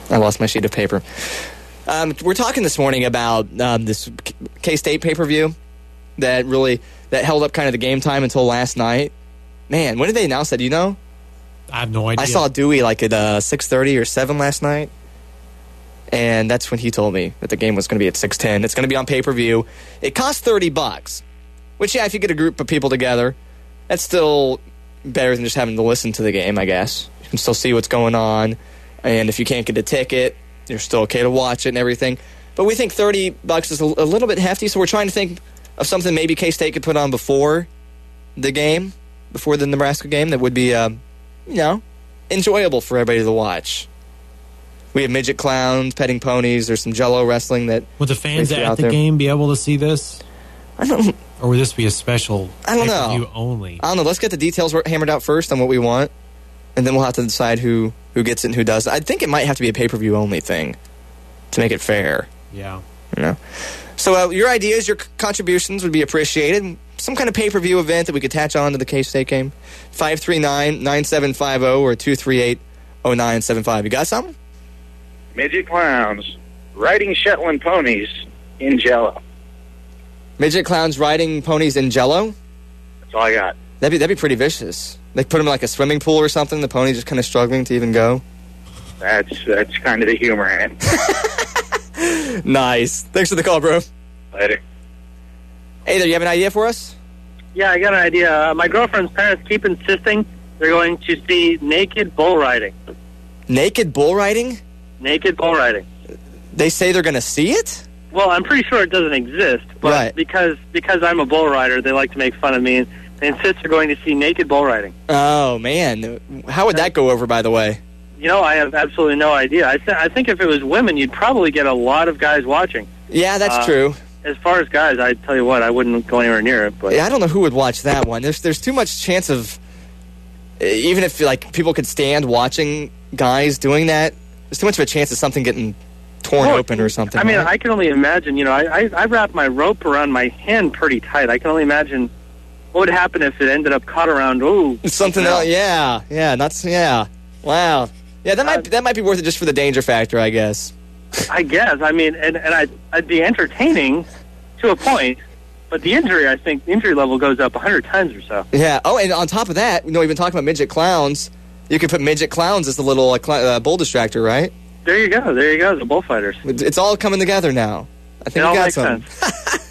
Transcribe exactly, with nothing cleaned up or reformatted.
I lost my sheet of paper. Um, we're talking this morning about um, this K-State pay-per-view that really that held up kind of the game time until last night. Man, when did they announce that? Do you know? I have no idea. I saw Dewey like at uh, six thirty or seven last night, and that's when he told me that the game was going to be at six ten. It's going to be on pay-per-view. It costs thirty bucks, which, yeah, if you get a group of people together, that's still better than just having to listen to the game, I guess. You can still see what's going on, and if you can't get a ticket, you're still okay to watch it and everything. But we think thirty bucks is a, a little bit hefty, so we're trying to think of something maybe K-State could put on before the game, before the Nebraska game, that would be, um, you know, enjoyable for everybody to watch. We have midget clowns, petting ponies. There's some Jello wrestling that. Would the fans at the there. game be able to see this? I don't. Or would this be a special? I don't know. pay-per-view only. I don't know. Let's get the details hammered out first on what we want, and then we'll have to decide who who gets it and who doesn't. I think it might have to be a pay-per-view only thing to make it fair. Yeah. You know. So uh, your ideas, your c- contributions would be appreciated. Some kind of pay-per-view event that we could attach on to the K-State game. five three nine, nine seven five zero or two three eight, oh nine seven five. You got something? Midget clowns riding Shetland ponies in Jello. Midget clowns riding ponies in Jello? That's all I got. That'd be, that'd be pretty vicious. They put them in like a swimming pool or something, the pony just kind of struggling to even go. That's that's kind of the humor in it. Nice. Thanks for the call, bro. Later. Hey there, you have an idea for us? Yeah, I got an idea. Uh, my girlfriend's parents keep insisting they're going to see naked bull riding. Naked bull riding? Naked bull riding. They say they're going to see it? Well, I'm pretty sure it doesn't exist, but Right. because because I'm a bull rider, they like to make fun of me, and they insist they're going to see naked bull riding. Oh, man. How would that go over, by the way? You know, I have absolutely no idea. I, th- I think if it was women, you'd probably get a lot of guys watching. Yeah, that's Uh, true. As far as guys, I tell you what, I wouldn't go anywhere near it. But Yeah, I don't know who would watch that one. There's there's too much chance of, even if like people could stand watching guys doing that, there's too much of a chance of something getting torn Well, open or something. I mean, right? I can only imagine. You know, I, I I wrap my rope around my hand pretty tight. I can only imagine what would happen if it ended up caught around. Ooh, something else. Yeah, yeah, that's yeah. Wow. Yeah, that might Uh, that might be worth it just for the danger factor, I guess. I guess. I mean, and and I'd, I'd be entertaining to a point, but the injury, I think, the injury level goes up a hundred times or so. Yeah. Oh, and on top of that, you know, we've been talking about midget clowns. You could put midget clowns as the little uh, cl- uh, bull distractor, right? There you go. There you go. The bullfighters. It's all coming together now. I think It we all got makes some. sense.